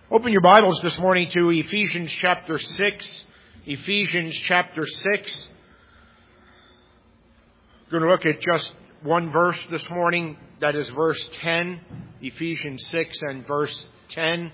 Open your Bibles this morning to Ephesians chapter 6. Ephesians chapter 6. We're going to look at just one verse this morning. That is verse 10. Ephesians 6 and verse 10.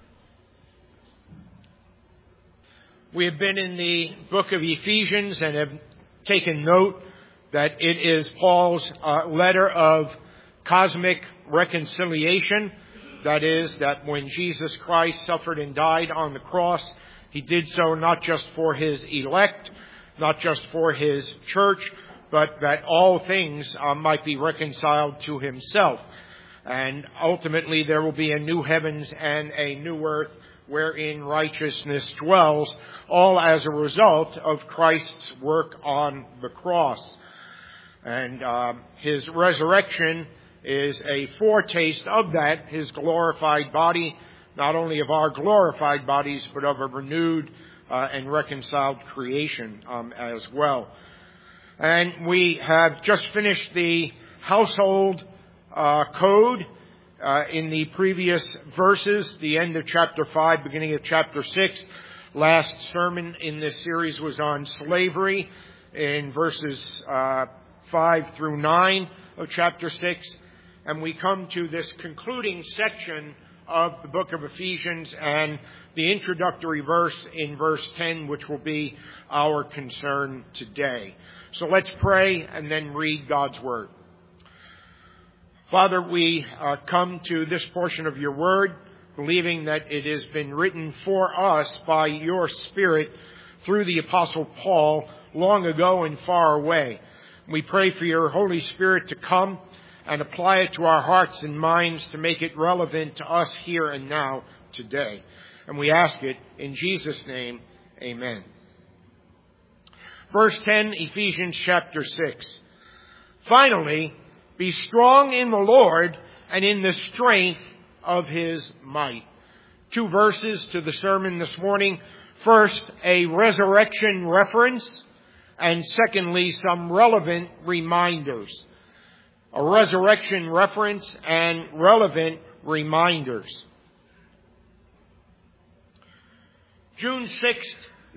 We have been in the book of Ephesians and have taken note that it is Paul's letter of cosmic reconciliation. That is, that when Jesus Christ suffered and died on the cross, He did so not just for His elect, not just for His church, but that all things might be reconciled to Himself. And ultimately there will be a new heavens and a new earth wherein righteousness dwells, all as a result of Christ's work on the cross. And His resurrection is a foretaste of that, His glorified body, not only of our glorified bodies, but of a renewed and reconciled creation as well. And we have just finished the household code in the previous verses, the end of chapter 5, beginning of chapter 6. Last sermon in this series was on slavery in verses 5 through 9 of chapter 6. And we come to this concluding section of the book of Ephesians and the introductory verse in verse 10, which will be our concern today. So let's pray and then read God's Word. Father, we come to this portion of your Word, believing that it has been written for us by your Spirit through the Apostle Paul long ago and far away. We pray for your Holy Spirit to come and apply it to our hearts and minds to make it relevant to us here and now today. And we ask it in Jesus' name, amen. Verse 10, Ephesians chapter 6. Finally, be strong in the Lord and in the strength of His might. Two verses to the sermon this morning. First, a resurrection reference, and secondly, some relevant reminders. A resurrection reference and relevant reminders. June 6th,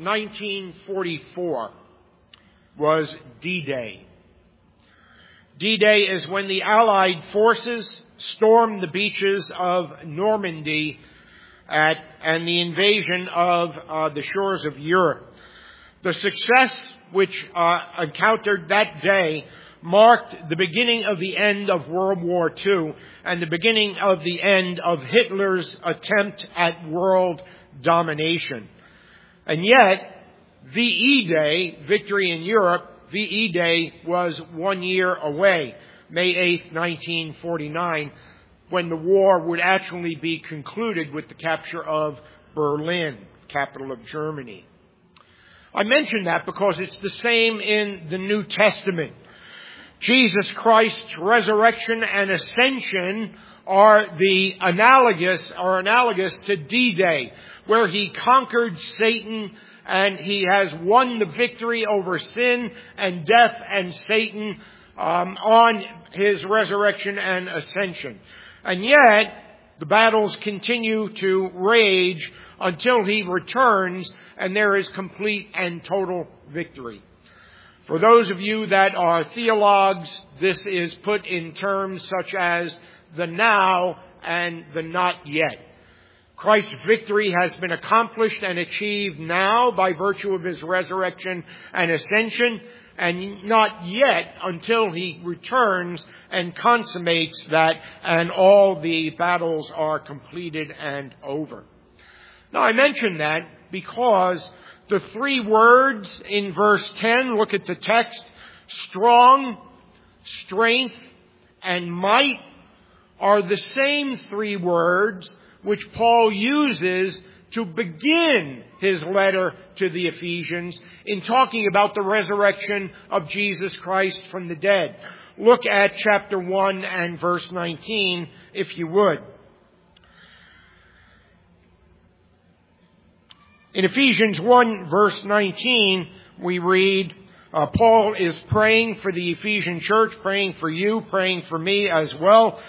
1944 was D-Day. D-Day is when the Allied forces stormed the beaches of Normandy and the invasion of the shores of Europe. The success which encountered that day marked the beginning of the end of World War II and the beginning of the end of Hitler's attempt at world domination. And yet, VE Day, victory in Europe, VE Day was 1 year away, May 8th, 1949, when the war would actually be concluded with the capture of Berlin, capital of Germany. I mention that because it's the same in the New Testament. Jesus Christ's resurrection and ascension are analogous to D-Day, where He conquered Satan and He has won the victory over sin and death and Satan on His resurrection and ascension. And yet, the battles continue to rage until He returns and there is complete and total victory. For those of you that are theologues, this is put in terms such as the now and the not yet. Christ's victory has been accomplished and achieved now by virtue of His resurrection and ascension, and not yet until He returns and consummates that and all the battles are completed and over. Now I mention that because the three words in verse 10, look at the text, strong, strength, and might, are the same three words which Paul uses to begin his letter to the Ephesians in talking about the resurrection of Jesus Christ from the dead. Look at chapter 1 and verse 19, if you would. In Ephesians 1 verse 19, we read, Paul is praying for the Ephesian church, praying for you, praying for me as well.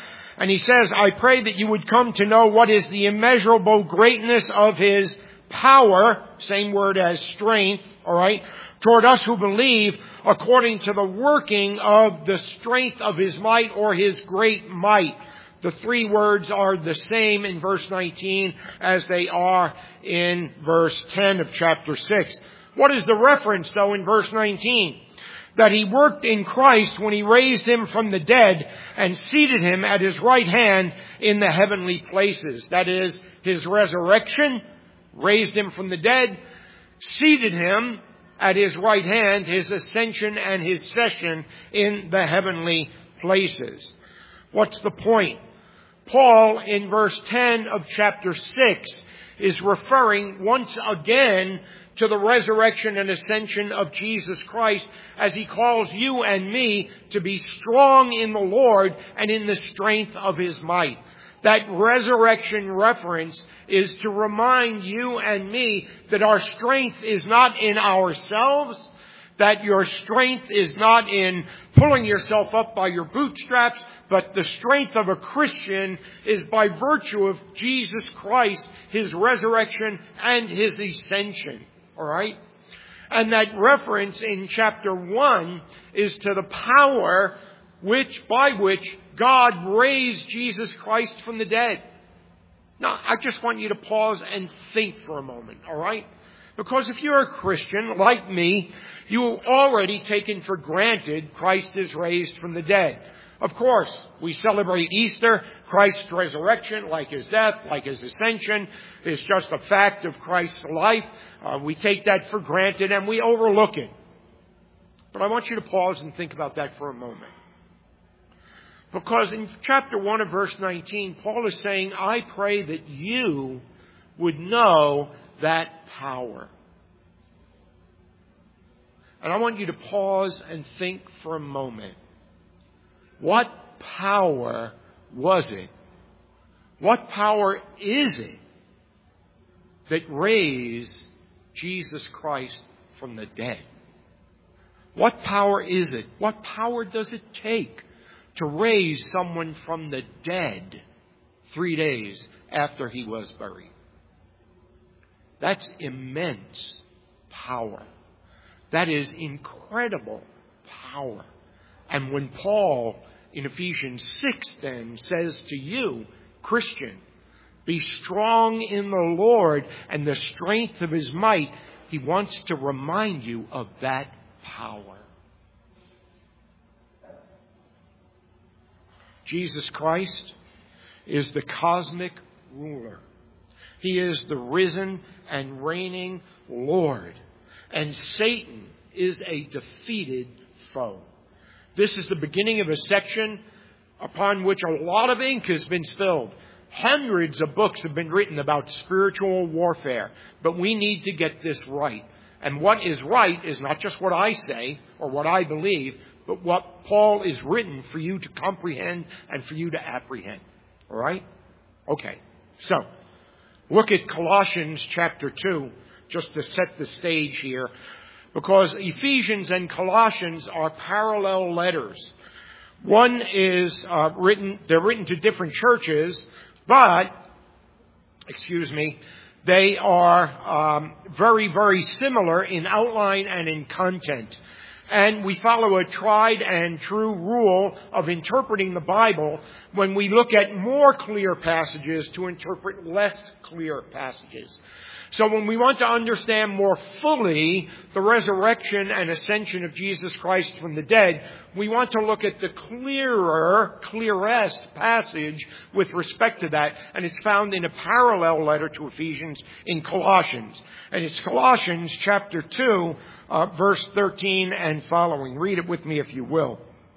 And he says, I pray that you would come to know what is the immeasurable greatness of His power, same word as strength, all right, toward us who believe, according to the working of the strength of His might, or His great might. The three words are the same in verse 19 as they are in verse 10 of chapter 6. What is the reference, though, in verse 19? That He worked in Christ when He raised Him from the dead and seated Him at His right hand in the heavenly places. That is, His resurrection, raised Him from the dead, seated Him at His right hand, His ascension and His session in the heavenly places. What's the point? Paul, in verse 10 of chapter 6, is referring once again to the resurrection and ascension of Jesus Christ as he calls you and me to be strong in the Lord and in the strength of His might. That resurrection reference is to remind you and me that our strength is not in ourselves, that your strength is not in pulling yourself up by your bootstraps, but the strength of a Christian is by virtue of Jesus Christ, His resurrection and His ascension. All right? And that reference in chapter 1 is to the power by which God raised Jesus Christ from the dead. Now, I just want you to pause and think for a moment, all right? Because if you're a Christian, like me, you have already taken for granted Christ is raised from the dead. Of course, we celebrate Easter, Christ's resurrection, like His death, like His ascension, is just a fact of Christ's life. We take that for granted and we overlook it. But I want you to pause and think about that for a moment. Because in chapter 1 of verse 19, Paul is saying, I pray that you would know that power. And I want you to pause and think for a moment. What power was it? What power is it that raised Jesus Christ from the dead? What power is it? What power does it take to raise someone from the dead 3 days after he was buried? That's immense power. That is incredible power. And when Paul in Ephesians 6 then says to you, Christian, be strong in the Lord and the strength of His might, he wants to remind you of that power. Jesus Christ is the cosmic ruler. He is the risen and reigning Lord. And Satan is a defeated foe. This is the beginning of a section upon which a lot of ink has been spilled. Hundreds of books have been written about spiritual warfare. But we need to get this right. And what is right is not just what I say or what I believe, but what Paul is written for you to comprehend and for you to apprehend. All right? Okay. So, look at Colossians chapter 2, just to set the stage here. Because Ephesians and Colossians are parallel letters. One is they're written to different churches, but, they are very, very similar in outline and in content. And we follow a tried and true rule of interpreting the Bible when we look at more clear passages to interpret less clear passages. So when we want to understand more fully the resurrection and ascension of Jesus Christ from the dead, we want to look at the clearest passage with respect to that. And it's found in a parallel letter to Ephesians in Colossians. And it's Colossians chapter 2, verse 13 and following. Read it with me if you will.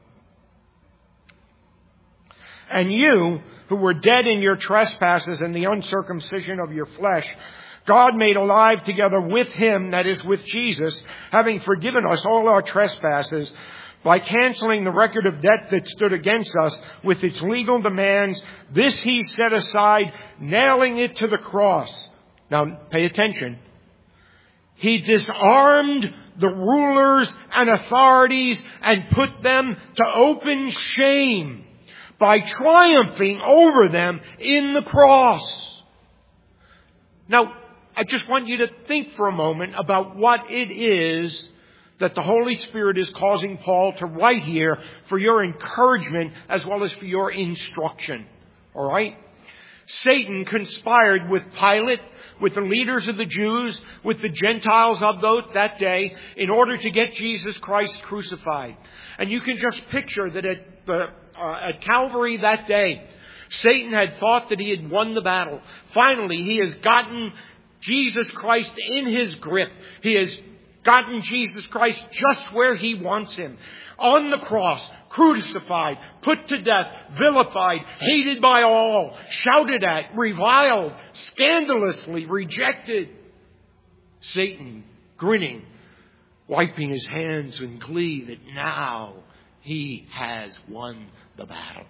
And you, who were dead in your trespasses and the uncircumcision of your flesh, God made alive together with Him, that is with Jesus, having forgiven us all our trespasses by canceling the record of debt that stood against us with its legal demands. This He set aside, nailing it to the cross. Now, pay attention. He disarmed the rulers and authorities and put them to open shame by triumphing over them in the cross. Now, I just want you to think for a moment about what it is that the Holy Spirit is causing Paul to write here for your encouragement as well as for your instruction. All right? Satan conspired with Pilate, with the leaders of the Jews, with the Gentiles of that day, in order to get Jesus Christ crucified. And you can just picture that at Calvary that day, Satan had thought that he had won the battle. Finally, he has gotten Jesus Christ in his grip. He has gotten Jesus Christ just where he wants him. On the cross, crucified, put to death, vilified, hated by all, shouted at, reviled, scandalously rejected. Satan grinning, wiping his hands in glee that now he has won the battle.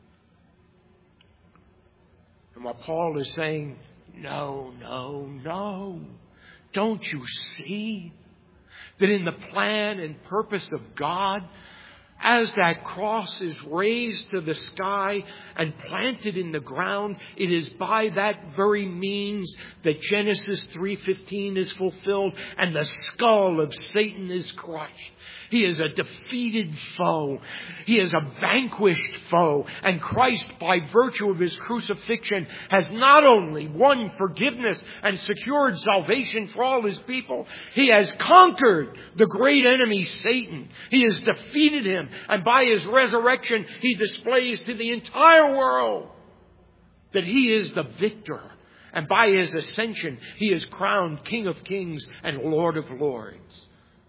And what Paul is saying, no. Don't you see that in the plan and purpose of God, as that cross is raised to the sky and planted in the ground, it is by that very means that Genesis 3:15 is fulfilled and the skull of Satan is crushed. He is a defeated foe. He is a vanquished foe. And Christ, by virtue of his crucifixion, has not only won forgiveness and secured salvation for all his people, he has conquered the great enemy, Satan. He has defeated him. And by his resurrection, he displays to the entire world that he is the victor. And by his ascension, he is crowned King of Kings and Lord of Lords.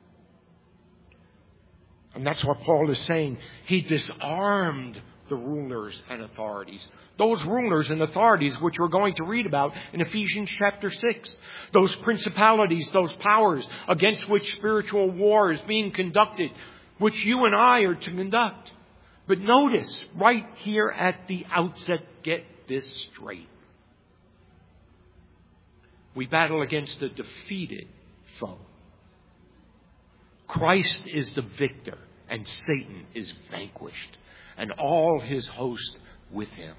And that's what Paul is saying. He disarmed the rulers and authorities. Those rulers and authorities which we're going to read about in Ephesians chapter 6. Those principalities, those powers against which spiritual war is being conducted, which you and I are to conduct. But notice, right here at the outset, get this straight. We battle against a defeated foe. Christ is the victor, and Satan is vanquished, and all his host with him.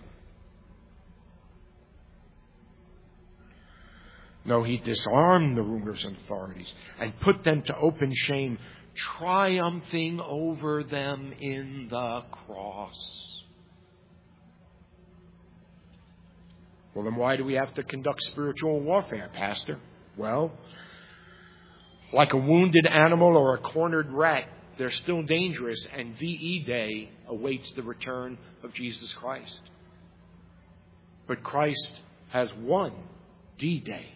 No, he disarmed the rulers and authorities and put them to open shame, triumphing over them in the cross. Well, then why do we have to conduct spiritual warfare, Pastor? Well, like a wounded animal or a cornered rat, they're still dangerous, and VE Day awaits the return of Jesus Christ. But Christ has won D-Day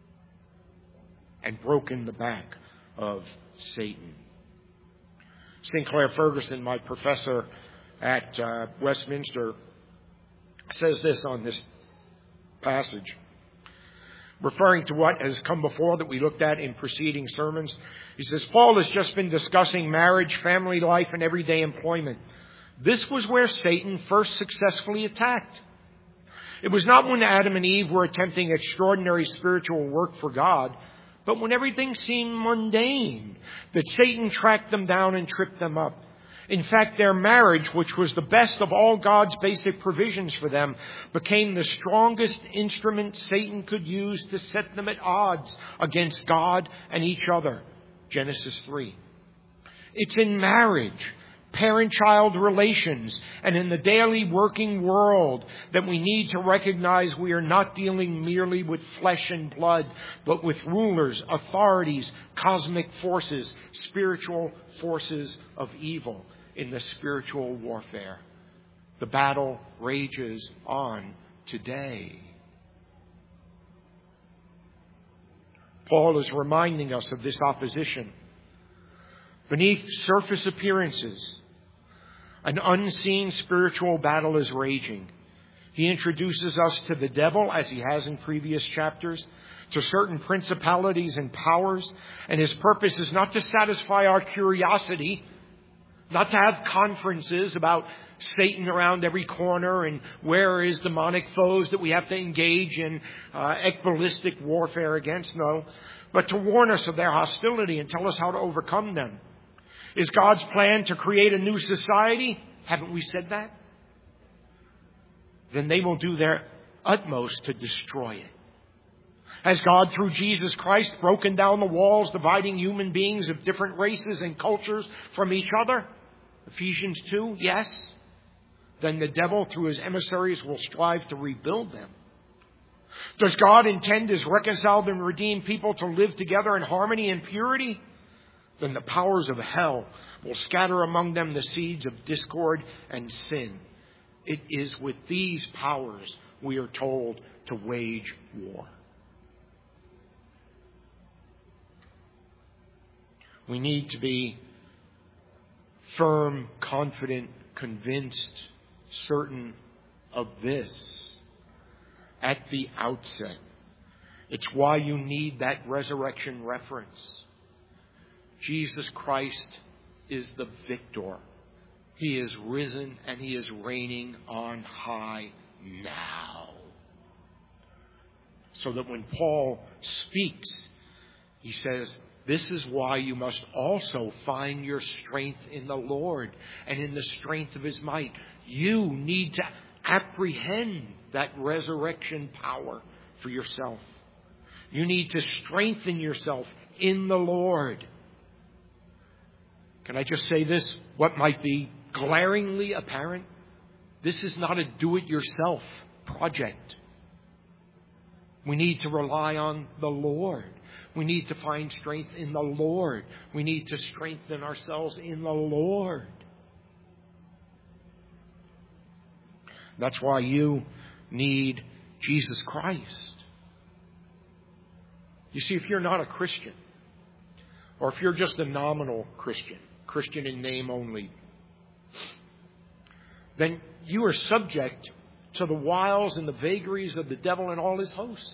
and broken the back of Satan. Sinclair Ferguson, my professor at Westminster, says this on this passage, referring to what has come before that we looked at in preceding sermons. He says, Paul has just been discussing marriage, family life, and everyday employment. This was where Satan first successfully attacked. It was not when Adam and Eve were attempting extraordinary spiritual work for God, but when everything seemed mundane, that Satan tracked them down and tripped them up. In fact, their marriage, which was the best of all God's basic provisions for them, became the strongest instrument Satan could use to set them at odds against God and each other. Genesis 3. It's in marriage, parent-child relations, and in the daily working world that we need to recognize we are not dealing merely with flesh and blood, but with rulers, authorities, cosmic forces, spiritual forces of evil. In the spiritual warfare, the battle rages on today. Paul is reminding us of this opposition. Beneath surface appearances, an unseen spiritual battle is raging. He introduces us to the devil, as he has in previous chapters, to certain principalities and powers, and his purpose is not to satisfy our curiosity, not to have conferences about Satan around every corner and where is demonic foes that we have to engage in equalistic warfare against. No, but to warn us of their hostility and tell us how to overcome them. Is God's plan to create a new society? Haven't we said that? then they will do their utmost to destroy it. Has God, through Jesus Christ, broken down the walls dividing human beings of different races and cultures from each other? Ephesians 2, yes. Then the devil, through his emissaries, will strive to rebuild them. Does God intend His reconciled and redeemed people to live together in harmony and purity? Then the powers of hell will scatter among them the seeds of discord and sin. It is with these powers we are told to wage war. We need to be firm, confident, convinced, certain of this at the outset. It's why you need that resurrection reference. Jesus Christ is the victor. He is risen and He is reigning on high now. So that when Paul speaks, he says, this is why you must also find your strength in the Lord and in the strength of His might. You need to apprehend that resurrection power for yourself. You need to strengthen yourself in the Lord. Can I just say this? What might be glaringly apparent? This is not a do-it-yourself project. We need to rely on the Lord. We need to find strength in the Lord. We need to strengthen ourselves in the Lord. That's why you need Jesus Christ. You see, if you're not a Christian, or if you're just a nominal Christian, Christian in name only, then you are subject to the wiles and the vagaries of the devil and all his hosts.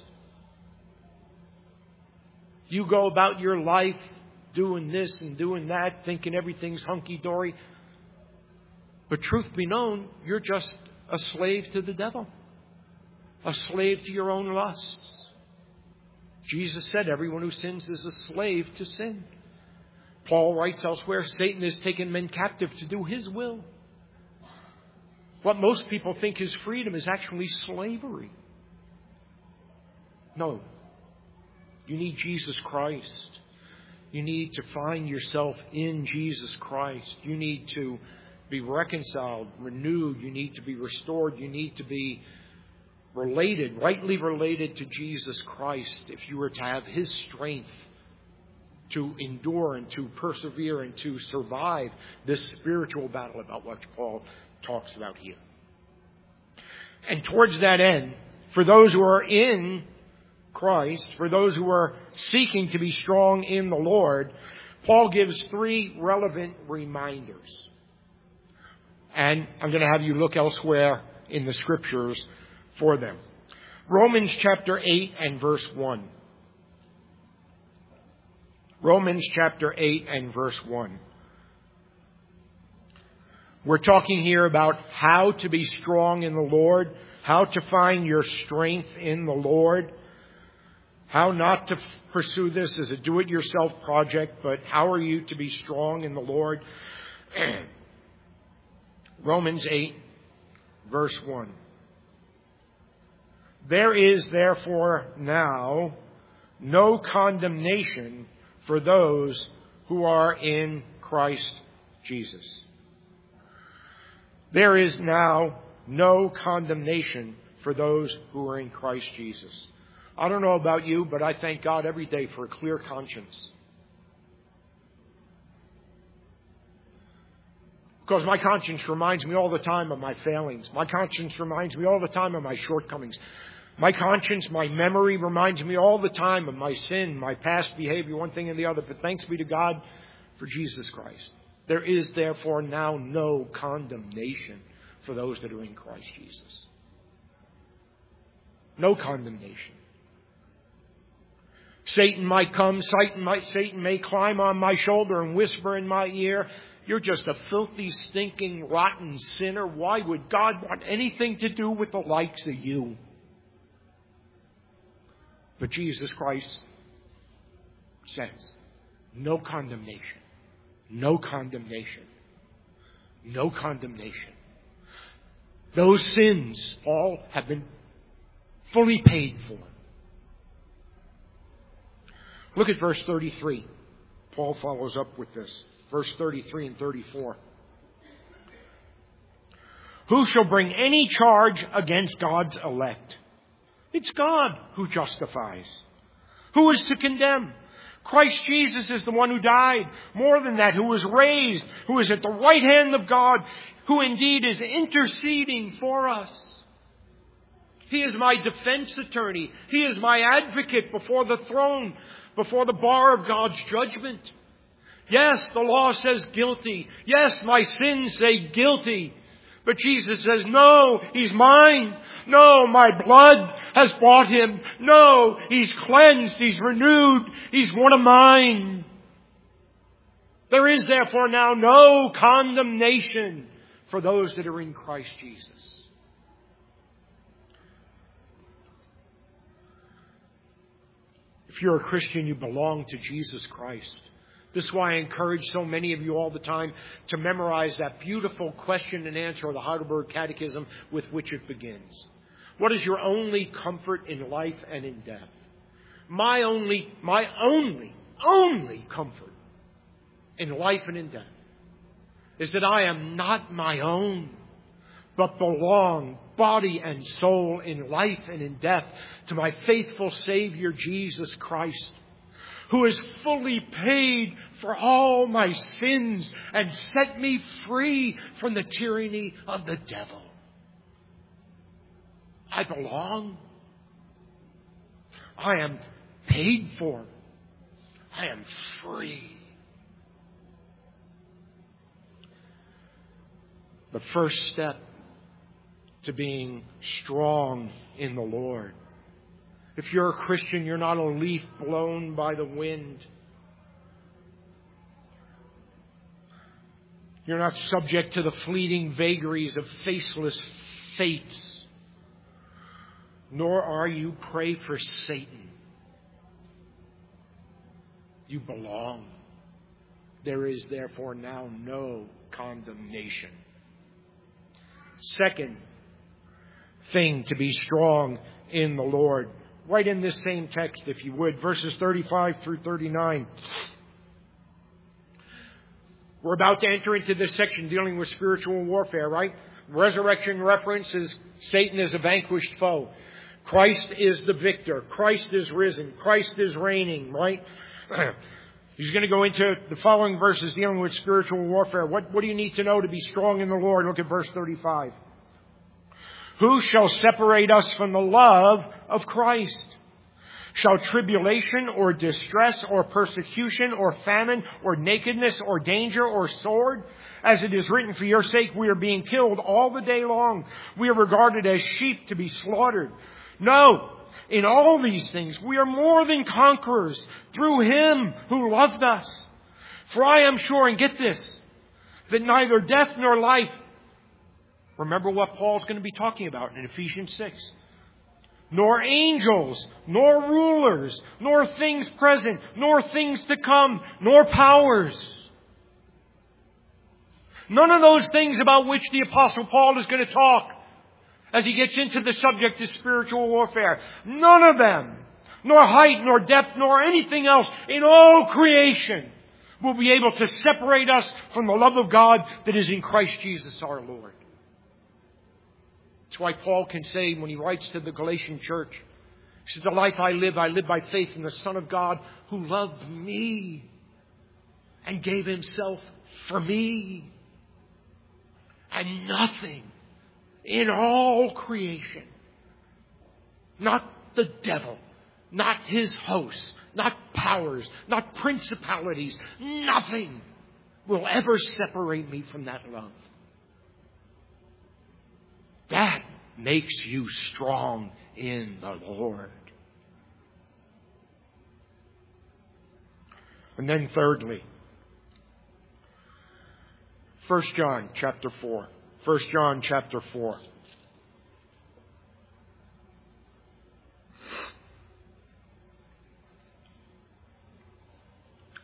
You go about your life doing this and doing that, thinking everything's hunky-dory. But truth be known, you're just a slave to the devil, a slave to your own lusts. Jesus said everyone who sins is a slave to sin. Paul writes elsewhere, Satan has taken men captive to do his will. What most people think is freedom is actually slavery. No. You need Jesus Christ. You need to find yourself in Jesus Christ. You need to be reconciled, renewed. You need to be restored. You need to be related, rightly related to Jesus Christ if you were to have His strength to endure and to persevere and to survive this spiritual battle about what Paul talks about here. And towards that end, for those who are in Christ, for those who are seeking to be strong in the Lord, Paul gives 3 relevant reminders. And I'm going to have you look elsewhere in the Scriptures for them. Romans chapter 8 and verse 1. Romans chapter 8 and verse 1. We're talking here about how to be strong in the Lord, how to find your strength in the Lord, how not to pursue this as a do-it-yourself project, but how are you to be strong in the Lord? Romans 8, verse 1. There is therefore now no condemnation for those who are in Christ Jesus. There is now no condemnation for those who are in Christ Jesus. I don't know about you, but I thank God every day for a clear conscience. Because my conscience reminds me all the time of my failings. My conscience reminds me all the time of my shortcomings. My conscience, my memory reminds me all the time of my sin, my past behavior, one thing and the other. But thanks be to God for Jesus Christ. There is therefore now no condemnation for those that are in Christ Jesus. No condemnation. Satan might come, Satan may climb on my shoulder and whisper in my ear, you're just a filthy, stinking, rotten sinner. Why would God want anything to do with the likes of you? But Jesus Christ says, no condemnation. No condemnation. No condemnation. Those sins all have been fully paid for. Look at verse 33. Paul follows up with this. Verse 33 and 34. Who shall bring any charge against God's elect? It's God who justifies. Who is to condemn? Christ Jesus is the one who died. More than that, who was raised, who is at the right hand of God, who indeed is interceding for us. He is my defense attorney. He is my advocate before the throne, before the bar of God's judgment. Yes, the law says guilty. Yes, my sins say guilty. But Jesus says, no, He's mine. No, my blood has bought Him. No, He's cleansed. He's renewed. He's one of mine. There is therefore now no condemnation for those that are in Christ Jesus. If you're a Christian, you belong to Jesus Christ. This is why I encourage so many of you all the time to memorize that beautiful question and answer of the Heidelberg Catechism with which it begins. What is your only comfort in life and in death? My only comfort in life and in death is that I am not my own, but belong, body and soul, in life and in death, to my faithful Savior, Jesus Christ, who has fully paid for all my sins and set me free from the tyranny of the devil. I belong. I am paid for. I am free. The first step to being strong in the Lord. If you're a Christian, you're not a leaf blown by the wind. You're not subject to the fleeting vagaries of faceless fates. Nor are you prey for Satan. You belong. There is therefore now no condemnation. Second thing to be strong in the Lord. Right in this same text, if you would, verses 35 through 39. We're about to enter into this section dealing with spiritual warfare, right? Resurrection references Satan as a vanquished foe. Christ is the victor. Christ is risen. Christ is reigning, right? He's going to go into the following verses dealing with spiritual warfare. What do you need to know to be strong in the Lord? Look at verse 35. Who shall separate us from the love of Christ? Shall tribulation or distress or persecution or famine or nakedness or danger or sword? As it is written, for your sake we are being killed all the day long. We are regarded as sheep to be slaughtered. No, in all these things we are more than conquerors through Him who loved us. For I am sure, and get this, that neither death nor life, remember what Paul's going to be talking about in Ephesians 6. Nor angels, nor rulers, nor things present, nor things to come, nor powers. None of those things about which the Apostle Paul is going to talk as he gets into the subject of spiritual warfare. None of them, nor height, nor depth, nor anything else in all creation will be able to separate us from the love of God that is in Christ Jesus our Lord. That's why Paul can say when he writes to the Galatian church, he says, the life I live by faith in the Son of God who loved me and gave Himself for me. And nothing in all creation, not the devil, not his hosts, not powers, not principalities, nothing will ever separate me from that love. That makes you strong in the Lord. And then thirdly, 1 John chapter 4. 1 John chapter 4.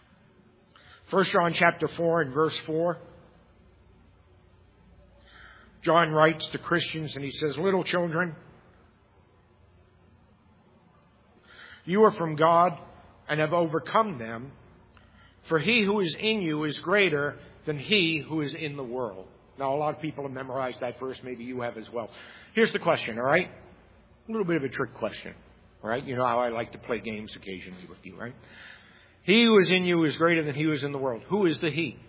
First John chapter 4 and verse 4. John writes to Christians and he says, "Little children, you are from God and have overcome them, for he who is in you is greater than he who is in the world." Now, a lot of people have memorized that verse. Maybe you have as well. Here's the question, all right? A little bit of a trick question, all right? You know how I like to play games occasionally with you, right? He who is in you is greater than he who is in the world. Who is the he?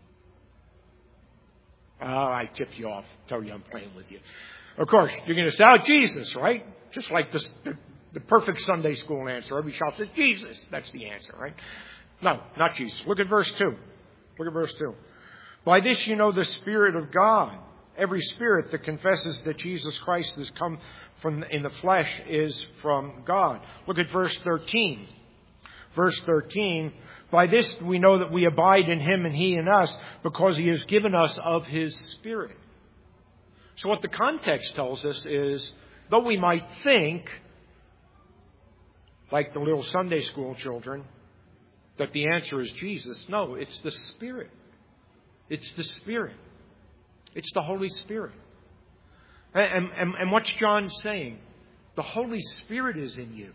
I tip you off, tell you I'm playing with you. Of course, you're going to say, Jesus, right? Just like the perfect Sunday school answer. Every child says, Jesus. That's the answer, right? No, not Jesus. Look at verse 2. Look at verse 2. By this you know the Spirit of God. Every spirit that confesses that Jesus Christ has come in the flesh is from God. Look at verse 13. Verse 13. By this we know that we abide in Him and He in us, because He has given us of His Spirit. So what the context tells us is, though we might think, like the little Sunday school children, that the answer is Jesus, no, it's the Spirit. It's the Spirit. It's the Holy Spirit. And what's John saying? The Holy Spirit is in you.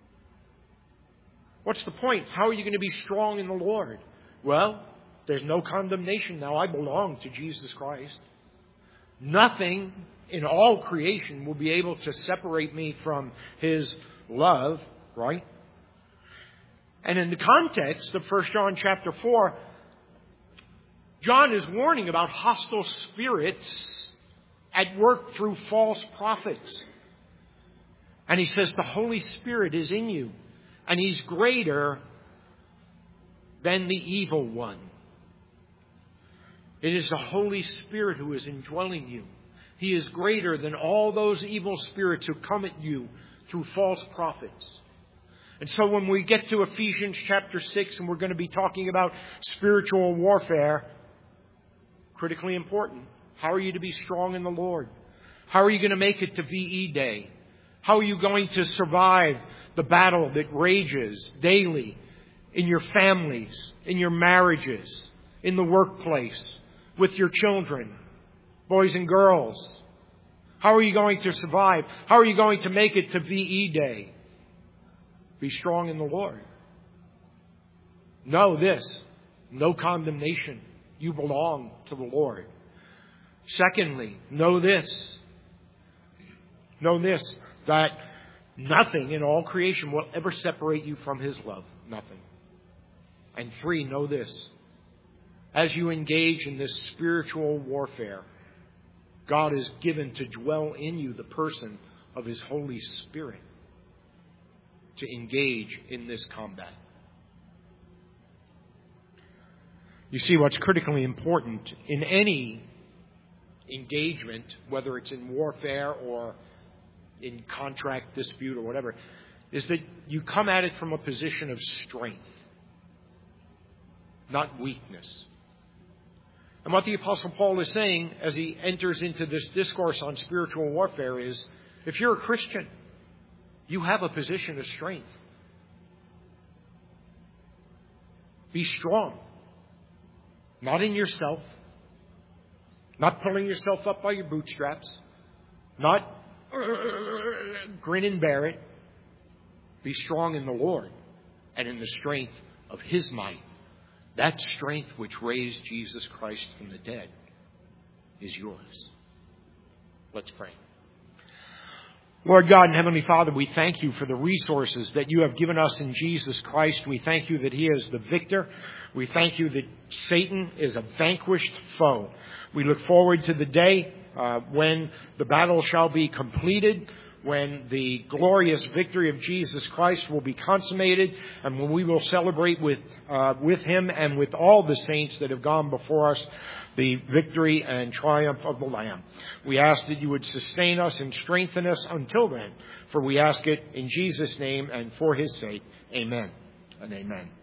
What's the point? How are you going to be strong in the Lord? Well, there's no condemnation now. I belong to Jesus Christ. Nothing in all creation will be able to separate me from His love, right? And in the context of 1 John chapter 4, John is warning about hostile spirits at work through false prophets. And he says the Holy Spirit is in you, and He's greater than the evil one. It is the Holy Spirit who is indwelling you. He is greater than all those evil spirits who come at you through false prophets. And so when we get to Ephesians chapter 6, and we're going to be talking about spiritual warfare, critically important. How are you to be strong in the Lord? How are you going to make it to VE Day? How are you going to survive the battle that rages daily in your families, in your marriages, in the workplace, with your children, boys and girls? How are you going to survive? How are you going to make it to VE Day? Be strong in the Lord. Know this, no condemnation. You belong to the Lord. Secondly, know this, that nothing in all creation will ever separate you from His love. Nothing. And 3, know this, as you engage in this spiritual warfare, God is given to dwell in you the person of His Holy Spirit to engage in this combat. You see, what's critically important in any engagement, whether it's in warfare or in contract dispute or whatever, is that you come at it from a position of strength, not weakness. And what the Apostle Paul is saying as he enters into this discourse on spiritual warfare is, if you're a Christian, you have a position of strength. Be strong. Not in yourself. Not pulling yourself up by your bootstraps. Not grin and bear it. Be strong in the Lord and in the strength of His might. That strength which raised Jesus Christ from the dead is yours. Let's pray. Lord God and Heavenly Father, we thank You for the resources that You have given us in Jesus Christ. We thank You that He is the victor. We thank You that Satan is a vanquished foe. We look forward to the day when the battle shall be completed, when the glorious victory of Jesus Christ will be consummated, and when we will celebrate with Him and with all the saints that have gone before us the victory and triumph of the Lamb. We ask that You would sustain us and strengthen us until then, for we ask it in Jesus' name and for His sake. Amen and amen.